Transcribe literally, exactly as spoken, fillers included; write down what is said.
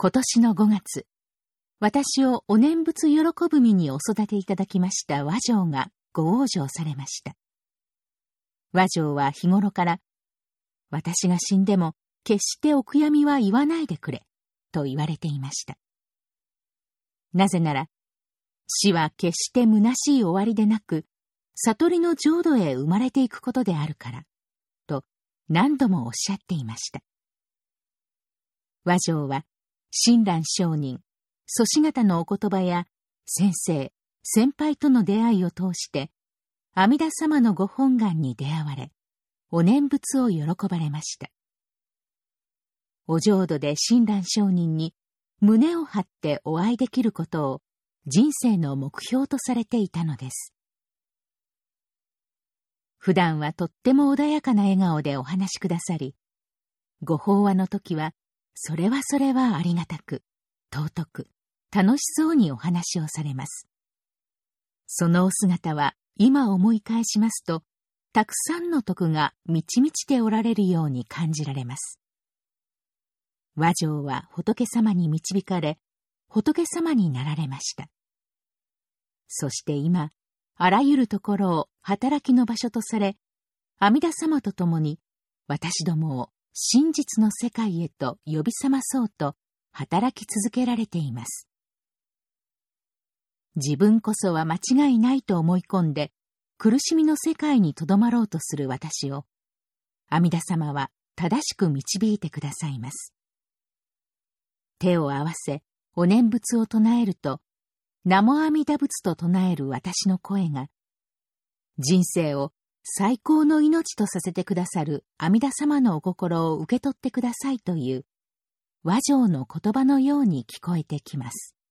今年のごがつ、私をお念仏喜ぶ身にお育ていただきました和上がご往生されました。和上は日頃から、私が死んでも決してお悔やみは言わないでくれ、と言われていました。なぜなら、死は決して虚しい終わりでなく、悟りの浄土へ生まれていくことであるから、と何度もおっしゃっていました。和上は、親鸞上人、祖師方のお言葉や、先生、先輩との出会いを通して、阿弥陀様のご本願に出会われ、お念仏を喜ばれました。お浄土で親鸞上人に胸を張ってお会いできることを人生の目標とされていたのです。普段はとっても穏やかな笑顔でお話しくださり、ご法話の時は、それはそれはありがたく、尊く、楽しそうにお話をされます。そのお姿は今思い返しますと、たくさんの徳が満ち満ちておられるように感じられます。和上は仏様に導かれ、仏様になられました。そして今、あらゆるところを働きの場所とされ、阿弥陀様と共に私どもを真実の世界へと呼び覚まそうと働き続けられています。自分こそは間違いないと思い込んで、苦しみの世界にとどまろうとする私を、阿弥陀様は正しく導いてくださいます。手を合わせ、お念仏を唱えると、南無阿弥陀仏と唱える私の声が、人生を最高の命とさせてくださる阿弥陀様のお心を受け取ってくださいという、和上の言葉のように聞こえてきます。